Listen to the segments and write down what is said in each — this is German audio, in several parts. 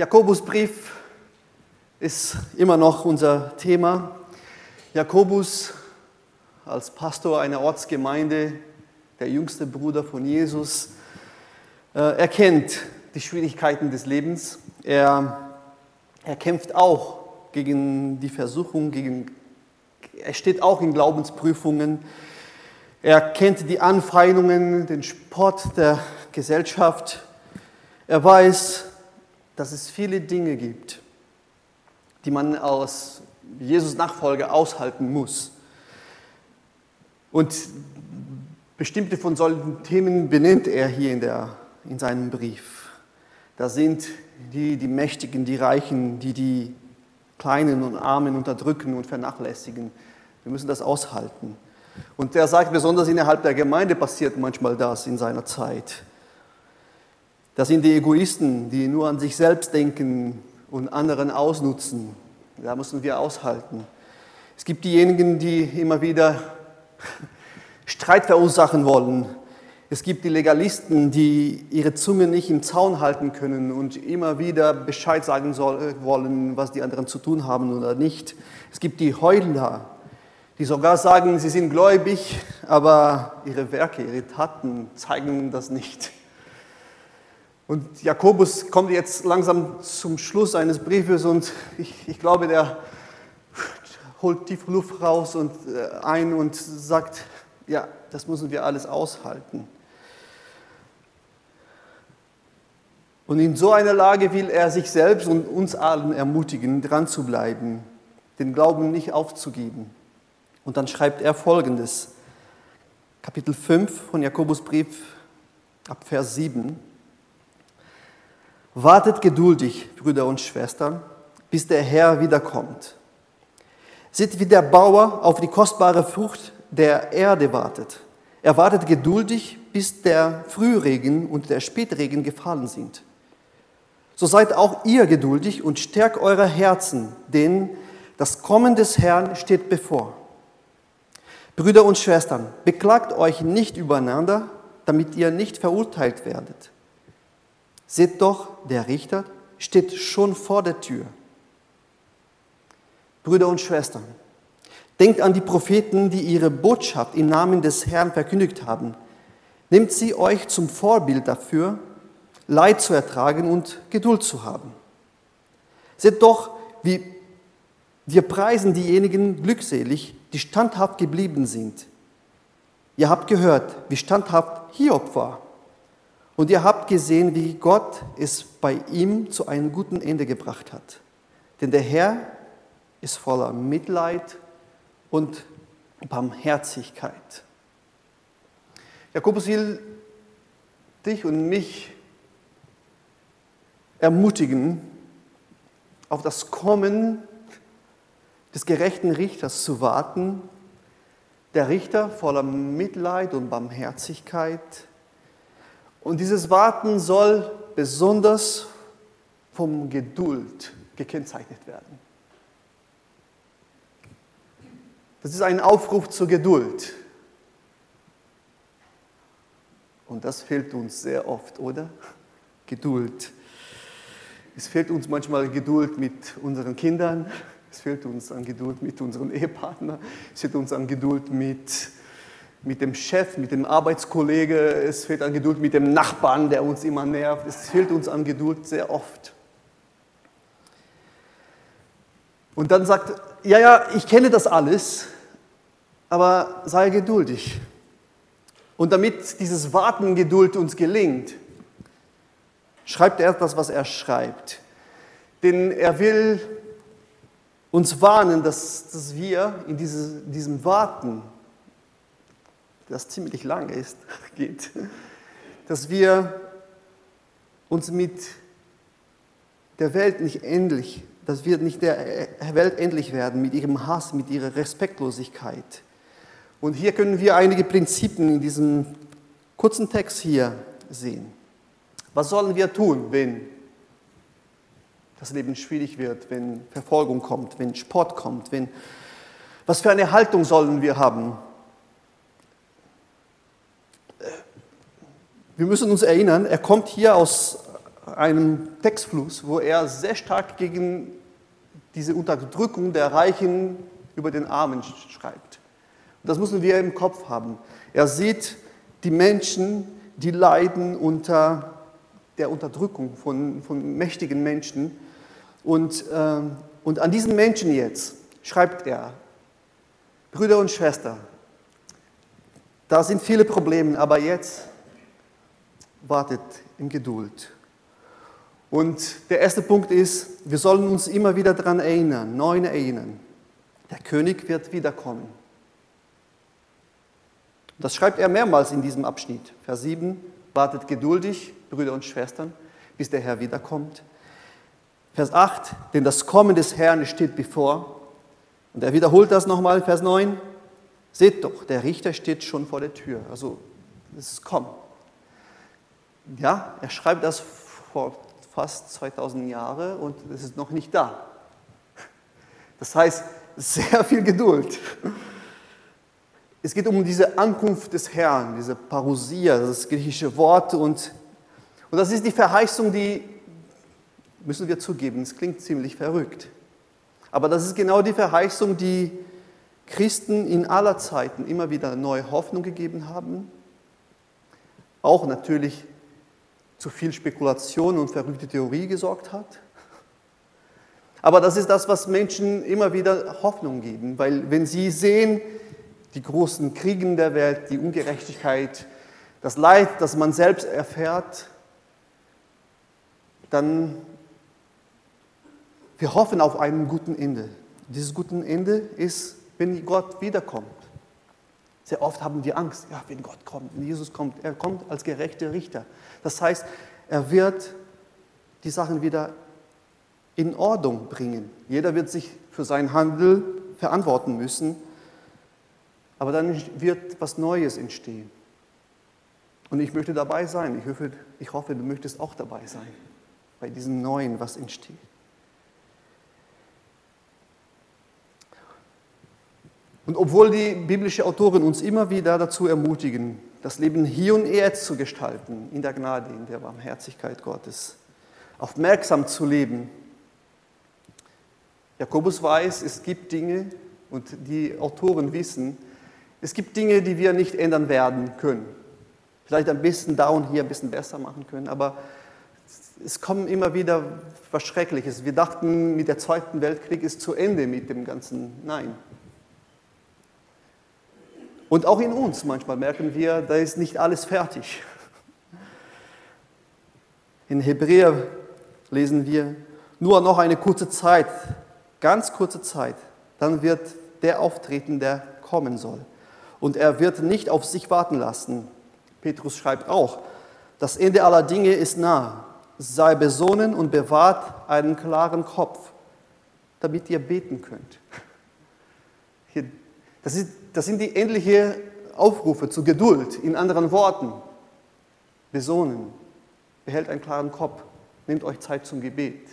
Jakobusbrief ist immer noch unser Thema. Jakobus als Pastor einer Ortsgemeinde, der jüngste Bruder von Jesus, er kennt die Schwierigkeiten des Lebens. Er kämpft auch gegen die Versuchung, er steht auch in Glaubensprüfungen. Er kennt die Anfeindungen, den Spott der Gesellschaft. Er weiß, dass es viele Dinge gibt, die man als Jesus Nachfolger aushalten muss. Und bestimmte von solchen Themen benennt er hier in seinem Brief. Da sind die Mächtigen, die Reichen, die Kleinen und Armen unterdrücken und vernachlässigen. Wir müssen das aushalten. Und er sagt, besonders innerhalb der Gemeinde passiert manchmal das in seiner Zeit. Das sind die Egoisten, die nur an sich selbst denken und anderen ausnutzen. Da müssen wir aushalten. Es gibt diejenigen, die immer wieder Streit verursachen wollen. Es gibt die Legalisten, die ihre Zunge nicht im Zaun halten können und immer wieder Bescheid sagen wollen, was die anderen zu tun haben oder nicht. Es gibt die Heuchler, die sogar sagen, sie sind gläubig, aber ihre Werke, ihre Taten zeigen das nicht. Und Jakobus kommt jetzt langsam zum Schluss eines Briefes und ich glaube, der holt tief Luft raus und ein und sagt, ja, das müssen wir alles aushalten. Und in so einer Lage will er sich selbst und uns allen ermutigen, dran zu bleiben, den Glauben nicht aufzugeben. Und dann schreibt er Folgendes, Kapitel 5 von Jakobusbrief, ab Vers 7. Wartet geduldig, Brüder und Schwestern, bis der Herr wiederkommt. Seht, wie der Bauer auf die kostbare Frucht der Erde wartet. Er wartet geduldig, bis der Frühregen und der Spätregen gefallen sind. So seid auch ihr geduldig und stärkt eure Herzen, denn das Kommen des Herrn steht bevor. Brüder und Schwestern, beklagt euch nicht übereinander, damit ihr nicht verurteilt werdet. Seht doch, der Richter steht schon vor der Tür. Brüder und Schwestern, denkt an die Propheten, die ihre Botschaft im Namen des Herrn verkündigt haben. Nehmt sie euch zum Vorbild dafür, Leid zu ertragen und Geduld zu haben. Seht doch, wie wir preisen diejenigen glückselig, die standhaft geblieben sind. Ihr habt gehört, wie standhaft Hiob war. Und ihr habt gesehen, wie Gott es bei ihm zu einem guten Ende gebracht hat. Denn der Herr ist voller Mitleid und Barmherzigkeit. Jakobus will dich und mich ermutigen, auf das Kommen des gerechten Richters zu warten. Der Richter voller Mitleid und Barmherzigkeit. Und dieses Warten soll besonders vom Geduld gekennzeichnet werden. Das ist ein Aufruf zur Geduld. Und das fehlt uns sehr oft, oder? Geduld. Es fehlt uns manchmal Geduld mit unseren Kindern. Es fehlt uns an Geduld mit unseren Ehepartnern. Es fehlt uns an Geduld mit dem Chef, mit dem Arbeitskollege. Es fehlt an Geduld mit dem Nachbarn, der uns immer nervt. Es fehlt uns an Geduld sehr oft. Und dann sagt, ja, ich kenne das alles, aber sei geduldig. Und damit dieses Warten Geduld uns gelingt, schreibt er das, was er schreibt. Denn er will uns warnen, dass wir in diesem Warten, das ziemlich lang ist, geht, dass wir uns mit der Welt dass wir nicht der Welt ähnlich werden, mit ihrem Hass, mit ihrer Respektlosigkeit. Und hier können wir einige Prinzipien in diesem kurzen Text hier sehen. Was sollen wir tun, wenn das Leben schwierig wird, wenn Verfolgung kommt, wenn Spott kommt, was für eine Haltung sollen wir haben? Wir müssen uns erinnern, er kommt hier aus einem Textfluss, wo er sehr stark gegen diese Unterdrückung der Reichen über den Armen schreibt. Und das müssen wir im Kopf haben. Er sieht die Menschen, die leiden unter der Unterdrückung von mächtigen Menschen. Und an diesen Menschen jetzt schreibt er, Brüder und Schwestern, da sind viele Probleme, aber jetzt wartet in Geduld. Und der erste Punkt ist, wir sollen uns immer wieder daran erinnern, neu erinnern. Der König wird wiederkommen. Das schreibt er mehrmals in diesem Abschnitt. Vers 7, wartet geduldig, Brüder und Schwestern, bis der Herr wiederkommt. Vers 8, denn das Kommen des Herrn steht bevor. Und er wiederholt das nochmal, Vers 9. Seht doch, der Richter steht schon vor der Tür. Also, es ist kommen. Ja, er schreibt das vor fast 2000 Jahren und es ist noch nicht da. Das heißt, sehr viel Geduld. Es geht um diese Ankunft des Herrn, diese Parousia, das griechische Wort. Und das ist die Verheißung, die, müssen wir zugeben, es klingt ziemlich verrückt. Aber das ist genau die Verheißung, die Christen in aller Zeiten immer wieder neue Hoffnung gegeben haben. Auch natürlich zu viel Spekulation und verrückte Theorie gesorgt hat. Aber das ist das, was Menschen immer wieder Hoffnung geben, weil wenn sie sehen, die großen Kriege der Welt, die Ungerechtigkeit, das Leid, das man selbst erfährt, dann wir hoffen auf einen guten Ende. Dieses gute Ende ist, wenn Gott wiederkommt. Sehr oft haben wir Angst, ja, wenn Gott kommt, wenn Jesus kommt, er kommt als gerechter Richter. Das heißt, er wird die Sachen wieder in Ordnung bringen. Jeder wird sich für sein Handeln verantworten müssen, aber dann wird was Neues entstehen. Und ich möchte dabei sein. Ich hoffe, du möchtest auch dabei sein, bei diesem Neuen, was entsteht. Und obwohl die biblischen Autoren uns immer wieder dazu ermutigen, das Leben hier und jetzt zu gestalten, in der Gnade, in der Barmherzigkeit Gottes, aufmerksam zu leben. Jakobus weiß, es gibt Dinge, und die Autoren wissen, es gibt Dinge, die wir nicht ändern werden können. Vielleicht ein bisschen da und hier ein bisschen besser machen können, aber es kommt immer wieder was Schreckliches. Wir dachten, mit der Zweiten Weltkrieg ist zu Ende mit dem Ganzen. Nein. Und auch in uns manchmal merken wir, da ist nicht alles fertig. In Hebräer lesen wir, nur noch eine kurze Zeit, ganz kurze Zeit, dann wird der auftreten, der kommen soll. Und er wird nicht auf sich warten lassen. Petrus schreibt auch, das Ende aller Dinge ist nah. Sei besonnen und bewahrt einen klaren Kopf, damit ihr beten könnt. Das sind die endlichen Aufrufe zur Geduld. In anderen Worten, besonnen, behält einen klaren Kopf, nehmt euch Zeit zum Gebet.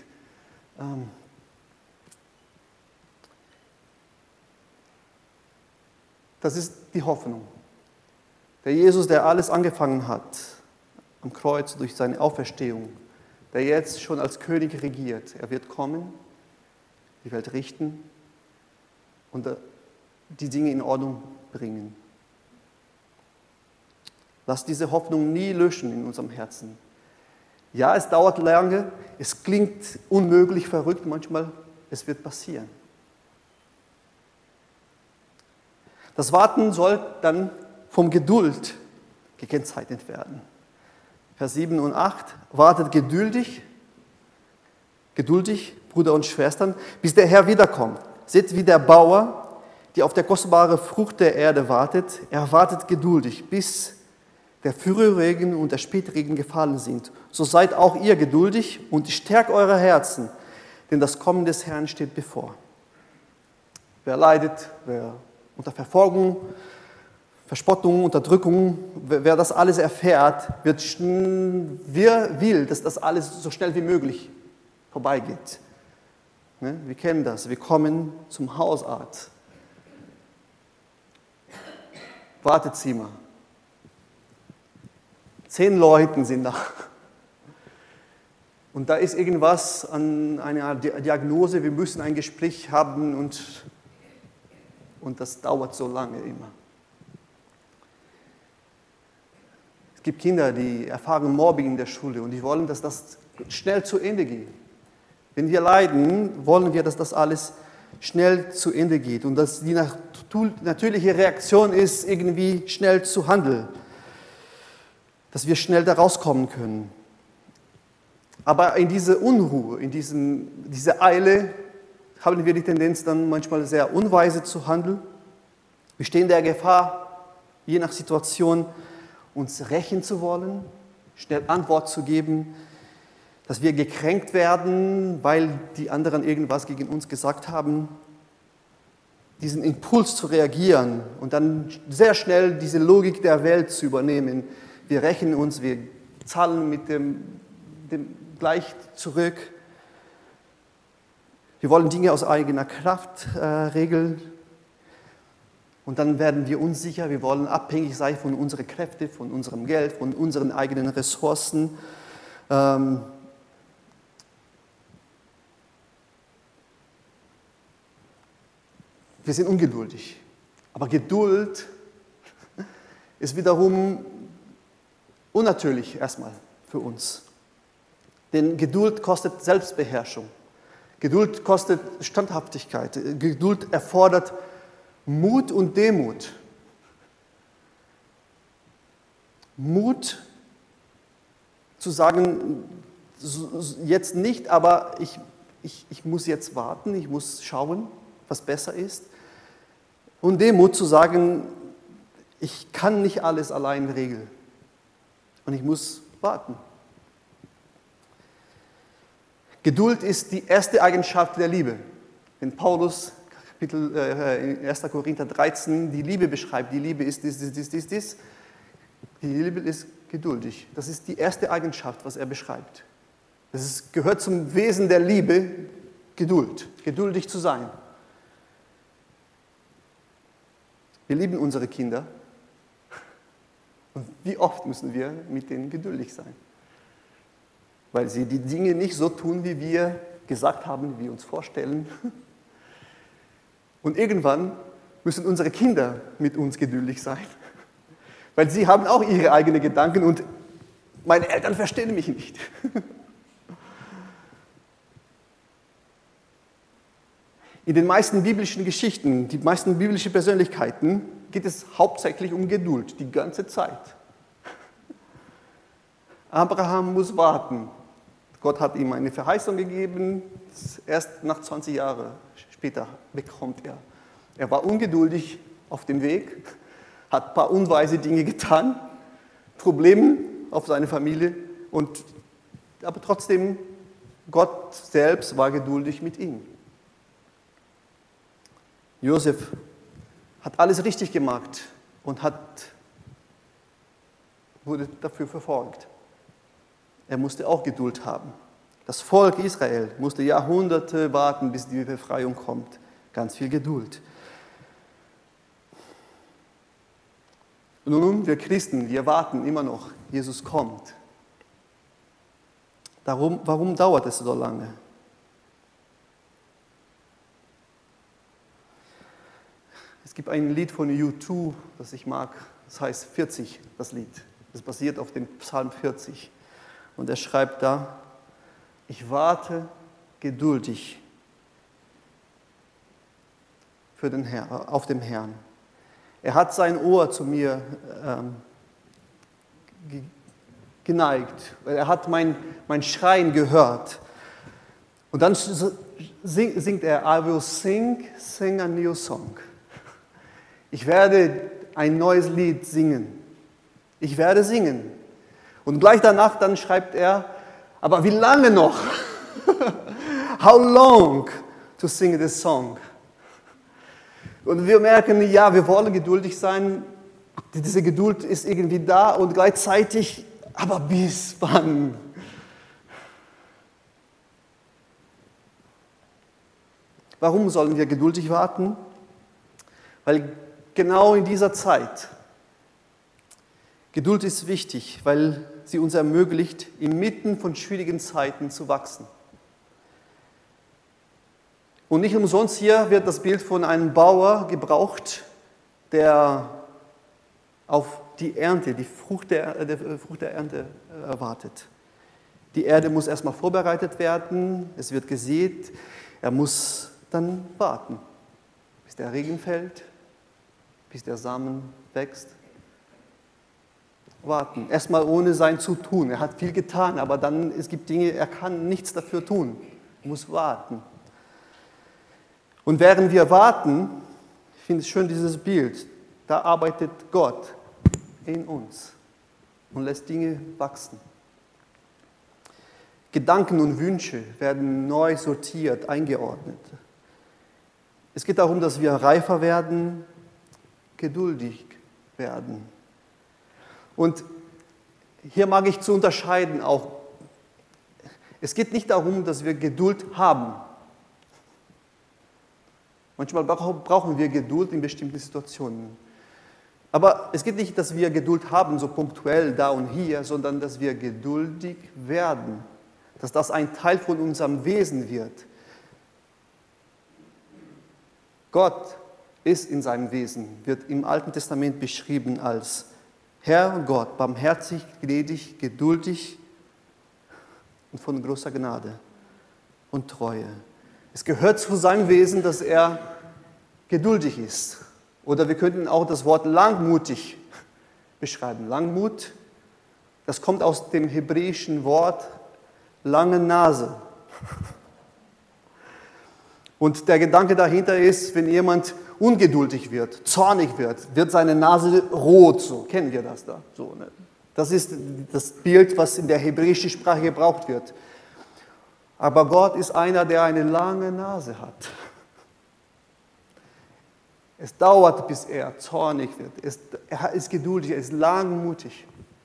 Das ist die Hoffnung. Der Jesus, der alles angefangen hat, am Kreuz durch seine Auferstehung, der jetzt schon als König regiert, er wird kommen, die Welt richten und die Dinge in Ordnung bringen. Lass diese Hoffnung nie löschen in unserem Herzen. Ja, es dauert lange, es klingt unmöglich, verrückt manchmal, es wird passieren. Das Warten soll dann vom Geduld gekennzeichnet werden. Vers 7 und 8, wartet geduldig, Brüder und Schwestern, bis der Herr wiederkommt. Seht, wie der Bauer, die auf der kostbare Frucht der Erde wartet, er wartet geduldig, bis der Frühregen und der Spätregen gefallen sind. So seid auch ihr geduldig und stärkt eure Herzen, denn das Kommen des Herrn steht bevor. Wer leidet, wer unter Verfolgung, Verspottung, Unterdrückung, wer das alles erfährt, will, dass das alles so schnell wie möglich vorbeigeht. Wir kennen das, wir kommen zum Hausarzt. Wartezimmer. 10 Leute sind da. Und da ist irgendwas an einer Diagnose, wir müssen ein Gespräch haben und das dauert so lange immer. Es gibt Kinder, die erfahren Mobbing in der Schule und die wollen, dass das schnell zu Ende geht. Wenn wir leiden, wollen wir, dass das alles schnell zu Ende geht und dass die natürliche Reaktion ist, irgendwie schnell zu handeln, dass wir schnell da rauskommen können. Aber in dieser Unruhe, in dieser Eile haben wir die Tendenz, dann manchmal sehr unweise zu handeln. Wir stehen der Gefahr, je nach Situation, uns rächen zu wollen, schnell Antwort zu geben, dass wir gekränkt werden, weil die anderen irgendwas gegen uns gesagt haben, diesen Impuls zu reagieren und dann sehr schnell diese Logik der Welt zu übernehmen. Wir rächen uns, wir zahlen mit dem gleich zurück. Wir wollen Dinge aus eigener Kraft regeln. Und dann werden wir unsicher, wir wollen abhängig sein von unseren Kräften, von unserem Geld, von unseren eigenen Ressourcen. Wir sind ungeduldig. Aber Geduld ist wiederum unnatürlich erstmal für uns. Denn Geduld kostet Selbstbeherrschung. Geduld kostet Standhaftigkeit. Geduld erfordert Mut und Demut. Mut zu sagen, jetzt nicht, aber ich muss jetzt warten, ich muss schauen, was besser ist. Und Demut zu sagen, ich kann nicht alles allein regeln. Und ich muss warten. Geduld ist die erste Eigenschaft der Liebe. Wenn Paulus in 1. Korinther 13 die Liebe beschreibt, die Liebe ist dies. Die Liebe ist geduldig. Das ist die erste Eigenschaft, was er beschreibt. Gehört zum Wesen der Liebe, Geduld, geduldig zu sein. Wir lieben unsere Kinder. Und wie oft müssen wir mit denen geduldig sein? Weil sie die Dinge nicht so tun, wie wir gesagt haben, wie wir uns vorstellen. Und irgendwann müssen unsere Kinder mit uns geduldig sein. Weil sie haben auch ihre eigenen Gedanken und meine Eltern verstehen mich nicht. In den meisten biblischen Geschichten, die meisten biblischen Persönlichkeiten, geht es hauptsächlich um Geduld, die ganze Zeit. Abraham muss warten. Gott hat ihm eine Verheißung gegeben, erst nach 20 Jahren später bekommt er. Er war ungeduldig auf dem Weg, hat ein paar unweise Dinge getan, Probleme auf seine Familie, aber trotzdem, Gott selbst war geduldig mit ihm. Josef hat alles richtig gemacht und wurde dafür verfolgt. Er musste auch Geduld haben. Das Volk Israel musste Jahrhunderte warten, bis die Befreiung kommt. Ganz viel Geduld. Und nun, wir Christen, wir warten immer noch, Jesus kommt. Warum dauert es so lange? Es gibt ein Lied von U2, das ich mag, das heißt 40, das Lied. Das basiert auf dem Psalm 40. Und er schreibt da, ich warte geduldig auf den Herrn. Er hat sein Ohr zu mir geneigt. Er hat mein Schreien gehört. Und dann singt er, I will sing a new song. Ich werde ein neues Lied singen. Ich werde singen. Und gleich danach dann schreibt er, aber wie lange noch? How long to sing this song? Und wir merken, ja, wir wollen geduldig sein. Diese Geduld ist irgendwie da und gleichzeitig, aber bis wann? Warum sollen wir geduldig warten? Weil genau in dieser Zeit Geduld ist wichtig, weil sie uns ermöglicht, inmitten von schwierigen Zeiten zu wachsen. Und nicht umsonst hier wird das Bild von einem Bauer gebraucht, der auf die Ernte, die Frucht der Ernte wartet. Die Erde muss erstmal vorbereitet werden, es wird gesät, er muss dann warten, bis der Regen fällt, bis der Samen wächst. Warten, erstmal ohne sein Zutun. Er hat viel getan, aber dann, es gibt Dinge, er kann nichts dafür tun. Er muss warten. Und während wir warten, ich finde es schön dieses Bild, da arbeitet Gott in uns und lässt Dinge wachsen. Gedanken und Wünsche werden neu sortiert, eingeordnet. Es geht darum, dass wir reifer werden, geduldig werden. Und hier mag ich zu unterscheiden auch, es geht nicht darum, dass wir Geduld haben. Manchmal brauchen wir Geduld in bestimmten Situationen. Aber es geht nicht, dass wir Geduld haben, so punktuell da und hier, sondern dass wir geduldig werden, dass das ein Teil von unserem Wesen wird. Gott ist in seinem Wesen, wird im Alten Testament beschrieben als Herr Gott, barmherzig, gnädig, geduldig und von großer Gnade und Treue. Es gehört zu seinem Wesen, dass er geduldig ist. Oder wir könnten auch das Wort langmutig beschreiben. Langmut, das kommt aus dem hebräischen Wort lange Nase. Und der Gedanke dahinter ist, wenn jemand ungeduldig wird, zornig wird seine Nase rot, so kennen wir das da. So, ne? Das ist das Bild, was in der hebräischen Sprache gebraucht wird. Aber Gott ist einer, der eine lange Nase hat. Es dauert, bis er zornig wird. Er ist geduldig, er ist langmutig.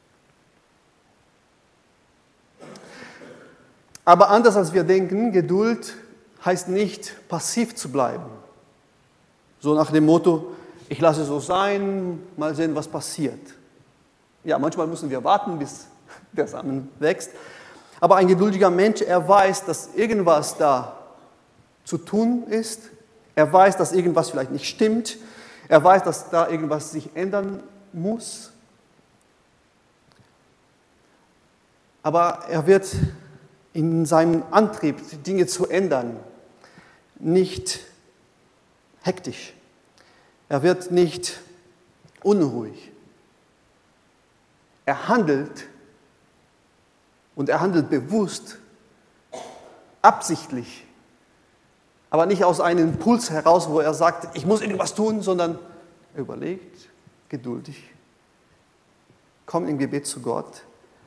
Aber anders als wir denken, Geduld heißt nicht, passiv zu bleiben. So nach dem Motto, ich lasse es so sein, mal sehen, was passiert. Ja, manchmal müssen wir warten, bis der Samen wächst. Aber ein geduldiger Mensch, er weiß, dass irgendwas da zu tun ist. Er weiß, dass irgendwas vielleicht nicht stimmt. Er weiß, dass da irgendwas sich ändern muss. Aber er wird in seinem Antrieb, Dinge zu ändern, nicht hektisch. Er wird nicht unruhig. Er handelt und er handelt bewusst, absichtlich, aber nicht aus einem Impuls heraus, wo er sagt, ich muss irgendwas tun, sondern er überlegt, geduldig, kommt im Gebet zu Gott,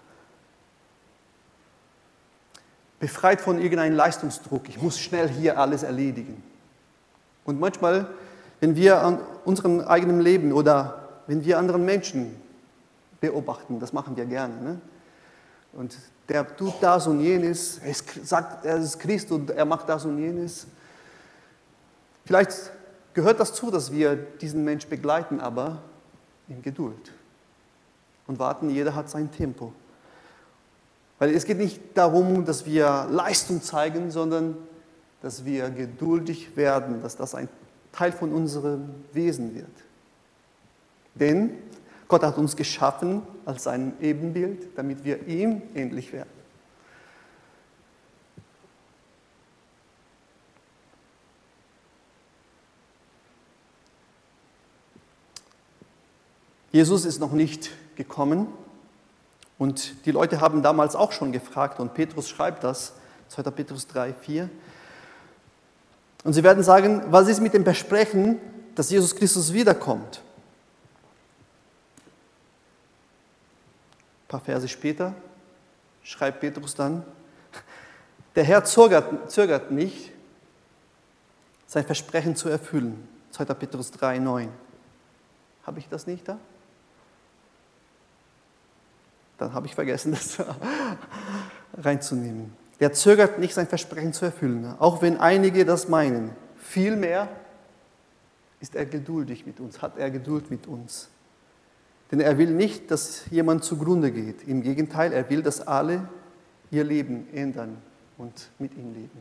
befreit von irgendeinem Leistungsdruck, ich muss schnell hier alles erledigen. Und manchmal, wenn wir an unserem eigenen Leben oder wenn wir anderen Menschen beobachten, das machen wir gerne, ne? Und der tut das und jenes, sagt, er ist Christ und er macht das und jenes. Vielleicht gehört das zu, dass wir diesen Mensch begleiten, aber in Geduld und warten, jeder hat sein Tempo. Weil es geht nicht darum, dass wir Leistung zeigen, sondern dass wir geduldig werden, dass das ein Teil von unserem Wesen wird. Denn Gott hat uns geschaffen als sein Ebenbild, damit wir ihm ähnlich werden. Jesus ist noch nicht gekommen und die Leute haben damals auch schon gefragt und Petrus schreibt das, 2. Petrus 3, 4. Und sie werden sagen, was ist mit dem Versprechen, dass Jesus Christus wiederkommt? Ein paar Verse später schreibt Petrus dann, der Herr zögert nicht, sein Versprechen zu erfüllen. 2. Petrus 3, 9. Habe ich das nicht da? Dann habe ich vergessen, das reinzunehmen. Er zögert nicht, sein Versprechen zu erfüllen, auch wenn einige das meinen. Vielmehr ist er geduldig mit uns, hat er Geduld mit uns. Denn er will nicht, dass jemand zugrunde geht. Im Gegenteil, er will, dass alle ihr Leben ändern und mit ihm leben.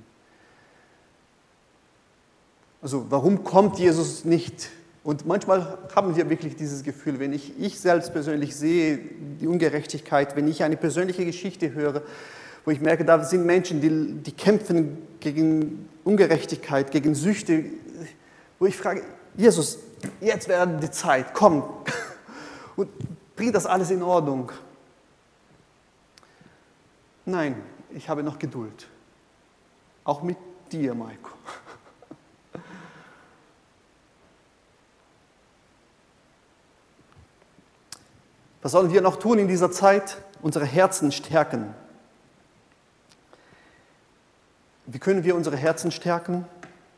Also warum kommt Jesus nicht? Und manchmal haben wir wirklich dieses Gefühl, wenn ich selbst persönlich sehe, die Ungerechtigkeit, wenn ich eine persönliche Geschichte höre, wo ich merke, da sind Menschen, die kämpfen gegen Ungerechtigkeit, gegen Süchte, wo ich frage, Jesus, jetzt wäre die Zeit, komm und bring das alles in Ordnung. Nein, ich habe noch Geduld. Auch mit dir, Maiko. Was sollen wir noch tun in dieser Zeit? Unsere Herzen stärken. Wie können wir unsere Herzen stärken?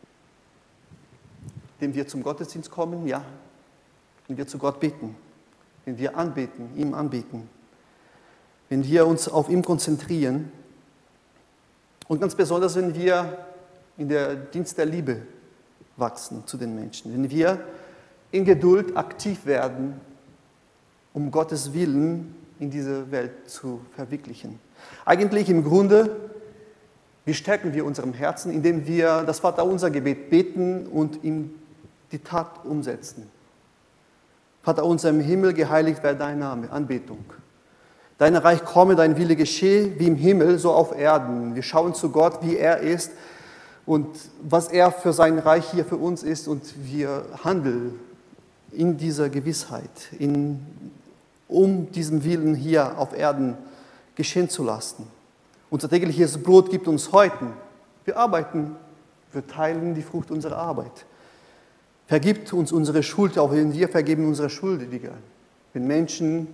Indem wir zum Gottesdienst kommen, ja. Wenn wir zu Gott beten. Wenn wir anbeten, ihm anbeten. Wenn wir uns auf ihn konzentrieren. Und ganz besonders, wenn wir in der Dienst der Liebe wachsen zu den Menschen. Wenn wir in Geduld aktiv werden, um Gottes Willen in diese Welt zu verwirklichen. Eigentlich im Grunde, wie stärken wir unserem Herzen, indem wir das Vaterunser Gebet beten und in die Tat umsetzen. Vater unser im Himmel, geheiligt werde dein Name, Anbetung. Dein Reich komme, dein Wille geschehe, wie im Himmel, so auf Erden. Wir schauen zu Gott, wie er ist und was er für sein Reich hier für uns ist und wir handeln in dieser Gewissheit, um diesen Willen hier auf Erden geschehen zu lassen. Unser tägliches Brot gibt uns heute. Wir arbeiten, wir teilen die Frucht unserer Arbeit. Vergibt uns unsere Schuld, auch wenn wir vergeben unsere Schuldigen. Wenn Menschen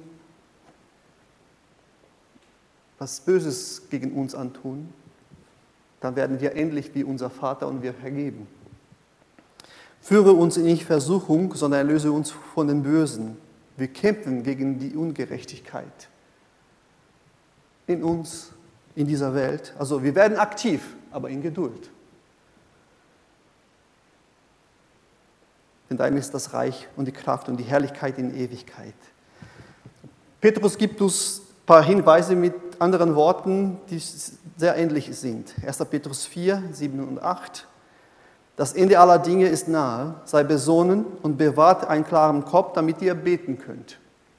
was Böses gegen uns antun, dann werden wir ähnlich wie unser Vater und wir vergeben. Führe uns in nicht Versuchung, sondern erlöse uns von dem Bösen. Wir kämpfen gegen die Ungerechtigkeit in uns, in dieser Welt. Also wir werden aktiv, aber in Geduld. Denn dein ist das Reich und die Kraft und die Herrlichkeit in Ewigkeit. Petrus gibt uns ein paar Hinweise mit anderen Worten, die sehr ähnlich sind. 1. Petrus 4, 7 und 8. Das Ende aller Dinge ist nahe, sei besonnen und bewahrt einen klaren Kopf, damit ihr beten könnt.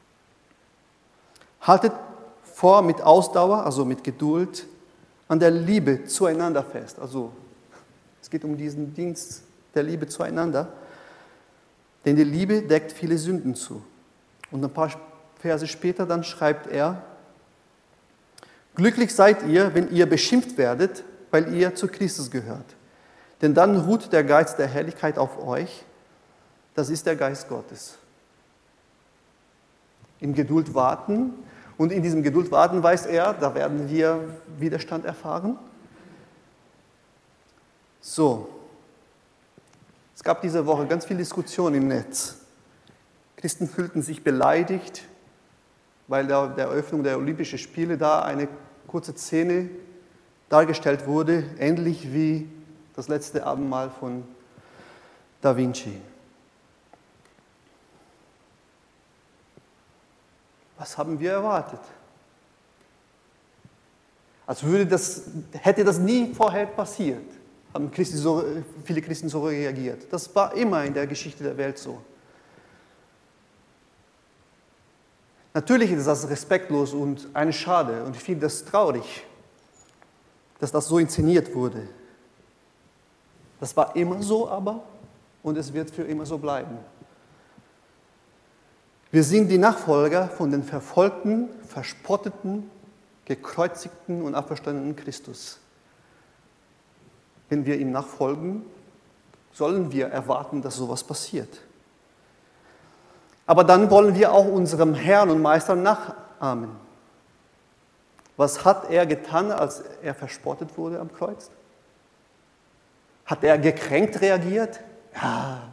Haltet vor mit Ausdauer, also mit Geduld, an der Liebe zueinander fest. Also es geht um diesen Dienst der Liebe zueinander, denn die Liebe deckt viele Sünden zu. Und ein paar Verse später dann schreibt er, glücklich seid ihr, wenn ihr beschimpft werdet, weil ihr zu Christus gehört. Denn dann ruht der Geist der Herrlichkeit auf euch. Das ist der Geist Gottes. In Geduld warten. Und in diesem Geduld warten weiß er, da werden wir Widerstand erfahren. So. Es gab diese Woche ganz viel Diskussion im Netz. Christen fühlten sich beleidigt, weil der Eröffnung der Olympischen Spiele da eine kurze Szene dargestellt wurde, ähnlich wie das letzte Abendmahl von Da Vinci. Was haben wir erwartet? Als hätte das nie vorher passiert, haben viele Christen so reagiert. Das war immer in der Geschichte der Welt so. Natürlich ist das respektlos und eine Schade und ich finde das traurig, dass das so inszeniert wurde. Das war immer so aber und es wird für immer so bleiben. Wir sind die Nachfolger von den verfolgten, verspotteten, gekreuzigten und auferstandenen Christus. Wenn wir ihm nachfolgen, sollen wir erwarten, dass sowas passiert. Aber dann wollen wir auch unserem Herrn und Meister nachahmen. Was hat er getan, als er verspottet wurde am Kreuz? Hat er gekränkt reagiert? Ja.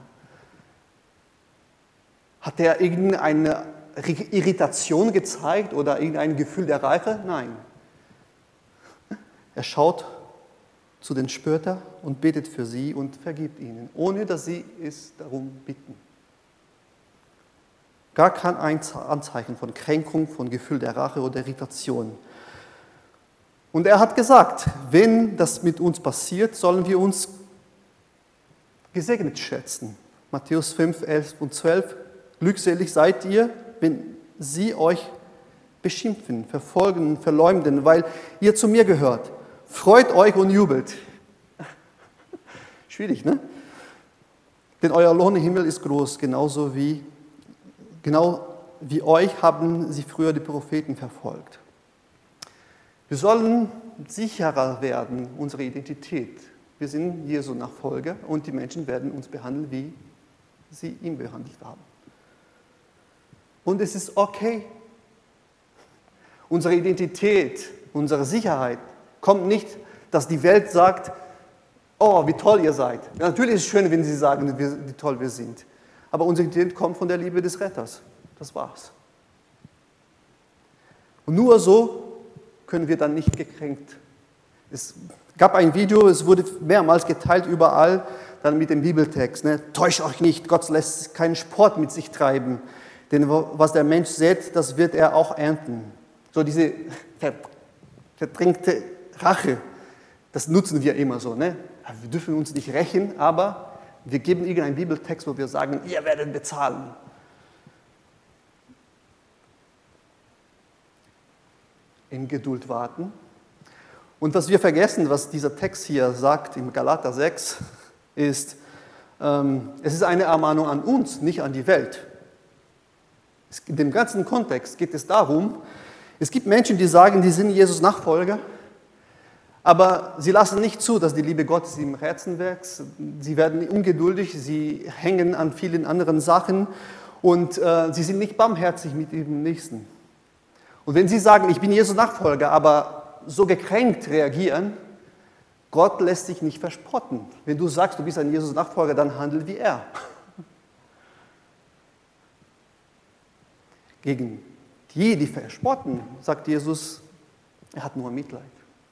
Hat er irgendeine Irritation gezeigt oder irgendein Gefühl der Reife? Nein. Er schaut zu den Spöttern und betet für sie und vergibt ihnen, ohne dass sie es darum bitten. Gar kein Anzeichen von Kränkung, von Gefühl der Rache oder Irritation. Und er hat gesagt, wenn das mit uns passiert, sollen wir uns gesegnet schätzen. Matthäus 5, 11 und 12. Glückselig seid ihr, wenn sie euch beschimpfen, verfolgen, verleumden, weil ihr zu mir gehört. Freut euch und jubelt. Schwierig, ne? Denn euer Lohn im Himmel ist groß, genau wie euch haben sie früher die Propheten verfolgt. Wir sollen sicherer werden, unsere Identität. Wir sind Jesu Nachfolger und die Menschen werden uns behandeln, wie sie ihn behandelt haben. Und es ist okay. Unsere Identität, unsere Sicherheit kommt nicht, dass die Welt sagt, oh, wie toll ihr seid. Ja, natürlich ist es schön, wenn sie sagen, wie toll wir sind. Aber unsere Identität kommt von der Liebe des Retters. Das war's. Und nur so können wir dann nicht gekränkt. Es gab ein Video, es wurde mehrmals geteilt überall, dann mit dem Bibeltext. Ne? Täuscht euch nicht, Gott lässt keinen Sport mit sich treiben. Denn was der Mensch sät, das wird er auch ernten. So diese verdrängte Rache, das nutzen wir immer so. Ne? Wir dürfen uns nicht rächen, aber wir geben irgendeinen Bibeltext, wo wir sagen, ihr werdet bezahlen. In Geduld warten. Und was wir vergessen, was dieser Text hier sagt, im Galater 6, ist, es ist eine Ermahnung an uns, nicht an die Welt. In dem ganzen Kontext geht es darum, es gibt Menschen, die sagen, die sind Jesus Nachfolger, aber sie lassen nicht zu, dass die Liebe Gottes im Herzen wächst. Sie werden ungeduldig, sie hängen an vielen anderen Sachen und sie sind nicht barmherzig mit ihrem Nächsten. Und wenn sie sagen, ich bin Jesus Nachfolger, aber so gekränkt reagieren, Gott lässt sich nicht verspotten. Wenn du sagst, du bist ein Jesus Nachfolger, dann handel wie er. Gegen die verspotten, sagt Jesus, er hat nur Mitleid.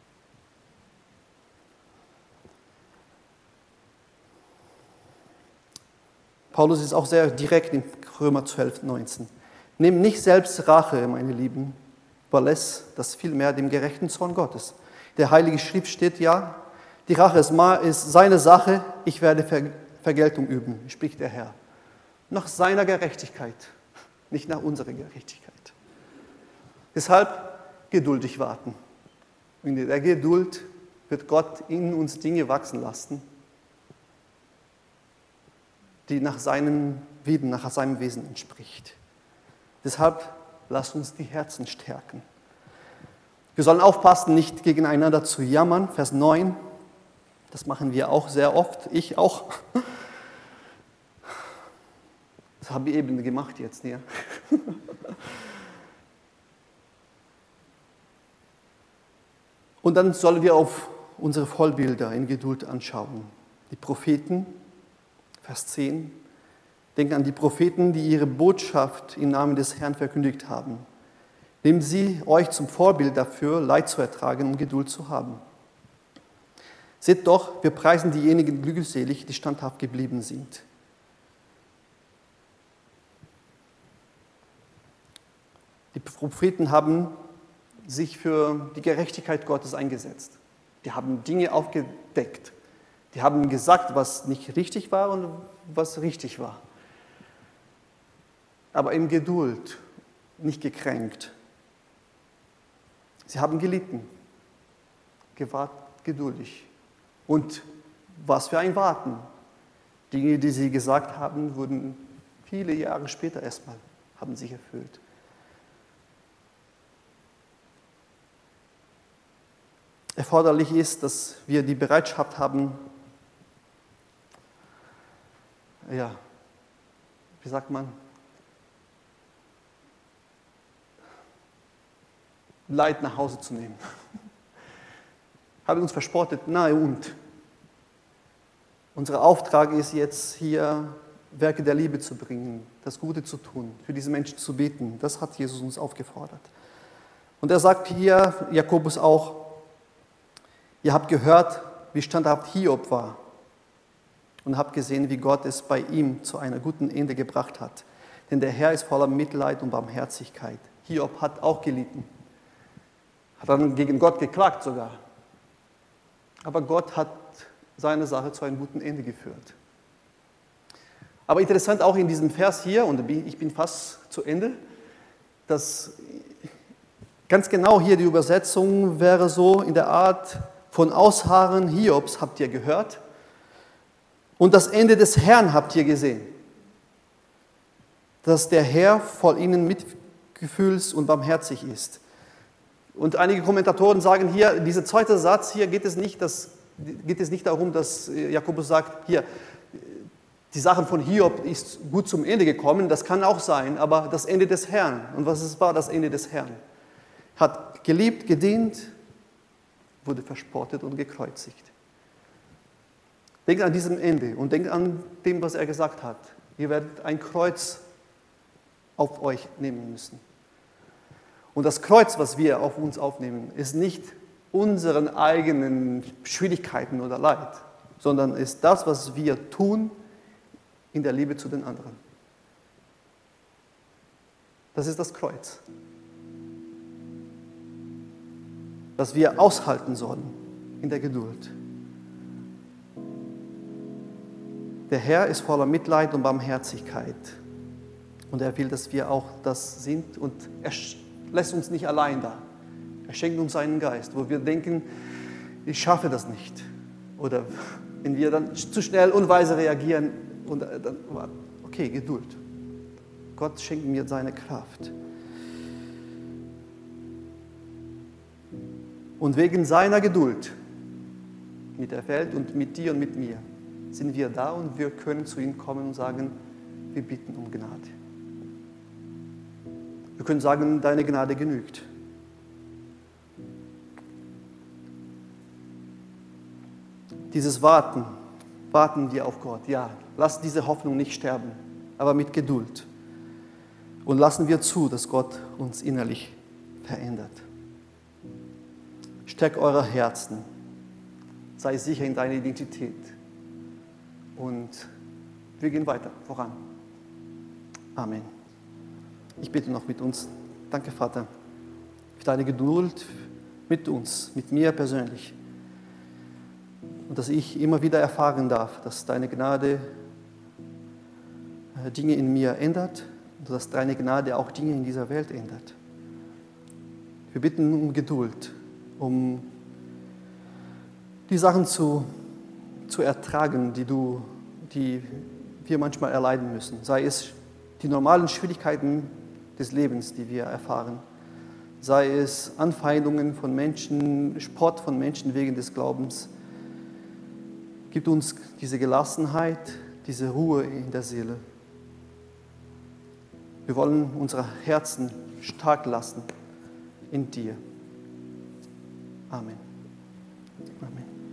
Paulus ist auch sehr direkt in Römer 12, 19. Nehmt nicht selbst Rache, meine Lieben, überlässt das vielmehr dem gerechten Zorn Gottes. Der Heilige Schrift steht ja, die Rache ist seine Sache, ich werde Vergeltung üben, spricht der Herr. Nach seiner Gerechtigkeit, nicht nach unserer Gerechtigkeit. Deshalb geduldig warten. Und in der Geduld wird Gott in uns Dinge wachsen lassen, die nach seinem Wesen entspricht. Deshalb lasst uns die Herzen stärken. Wir sollen aufpassen, nicht gegeneinander zu jammern. Vers 9, das machen wir auch sehr oft, ich auch. Das habe ich eben gemacht jetzt hier. Und dann sollen wir auf unsere Vollbilder in Geduld anschauen. Die Propheten, Vers 10, denken an die Propheten, die ihre Botschaft im Namen des Herrn verkündigt haben. Nehmen Sie euch zum Vorbild dafür, Leid zu ertragen und Geduld zu haben. Seht doch, wir preisen diejenigen glückselig, die standhaft geblieben sind. Die Propheten haben sich für die Gerechtigkeit Gottes eingesetzt. Die haben Dinge aufgedeckt. Die haben gesagt, was nicht richtig war und was richtig war. Aber in Geduld, nicht gekränkt. Sie haben gelitten, gewartet, geduldig. Und was für ein Warten. Dinge, die sie gesagt haben, wurden viele Jahre später erstmal, haben sich erfüllt. Erforderlich ist, dass wir die Bereitschaft haben, ja, wie sagt man, Leid nach Hause zu nehmen. Haben uns verspottet, na und? Unser Auftrag ist jetzt hier, Werke der Liebe zu bringen, das Gute zu tun, für diese Menschen zu beten. Das hat Jesus uns aufgefordert. Und er sagt hier, Jakobus auch, ihr habt gehört, wie standhaft Hiob war und habt gesehen, wie Gott es bei ihm zu einer guten Ende gebracht hat. denn der Herr ist voller Mitleid und Barmherzigkeit. Hiob hat auch gelitten, hat dann gegen Gott geklagt sogar. Aber Gott hat seine Sache zu einem guten Ende geführt. Aber interessant auch in diesem Vers hier, und ich bin fast zu Ende, dass ganz genau hier die Übersetzung wäre so in der Art: von Ausharren Hiobs habt ihr gehört und das Ende des Herrn habt ihr gesehen, dass der Herr voll ihnen mitgefühls und barmherzig ist. Und einige Kommentatoren sagen hier, dieser zweite Satz, hier geht es nicht darum, dass Jakobus sagt, hier, die Sache von Hiob ist gut zum Ende gekommen, das kann auch sein, aber das Ende des Herrn. Und was war das Ende des Herrn? Hat geliebt, gedient, wurde verspottet und gekreuzigt. Denkt an diesem Ende und denkt an dem, was er gesagt hat. Ihr werdet ein Kreuz auf euch nehmen müssen. Und das Kreuz, was wir auf uns aufnehmen, ist nicht unseren eigenen Schwierigkeiten oder Leid, sondern ist das, was wir tun in der Liebe zu den anderen. Das ist das Kreuz, das wir aushalten sollen in der Geduld. Der Herr ist voller Mitleid und Barmherzigkeit und er will, dass wir auch das sind und er lässt uns nicht allein da. Er schenkt uns seinen Geist, wo wir denken, ich schaffe das nicht. Oder wenn wir dann zu schnell unweise reagieren, und dann, okay, Geduld. Gott schenkt mir seine Kraft. Und wegen seiner Geduld mit der Welt und mit dir und mit mir sind wir da und wir können zu ihm kommen und sagen, wir bitten um Gnade. Wir können sagen, deine Gnade genügt. Dieses Warten wir auf Gott. Ja, lass diese Hoffnung nicht sterben, aber mit Geduld. Und lassen wir zu, dass Gott uns innerlich verändert. Stärk eure Herzen. Sei sicher in deiner Identität. Und wir gehen weiter voran. Amen. Ich bete noch mit uns. Danke, Vater, für deine Geduld mit uns, mit mir persönlich. Und dass ich immer wieder erfahren darf, dass deine Gnade Dinge in mir ändert und dass deine Gnade auch Dinge in dieser Welt ändert. Wir bitten um Geduld, um die Sachen zu ertragen, die wir manchmal erleiden müssen. Sei es die normalen Schwierigkeiten des Lebens, die wir erfahren. Sei es Anfeindungen von Menschen, Spott von Menschen wegen des Glaubens. Gib uns diese Gelassenheit, diese Ruhe in der Seele. Wir wollen unsere Herzen stark lassen in dir. Amen. Amen.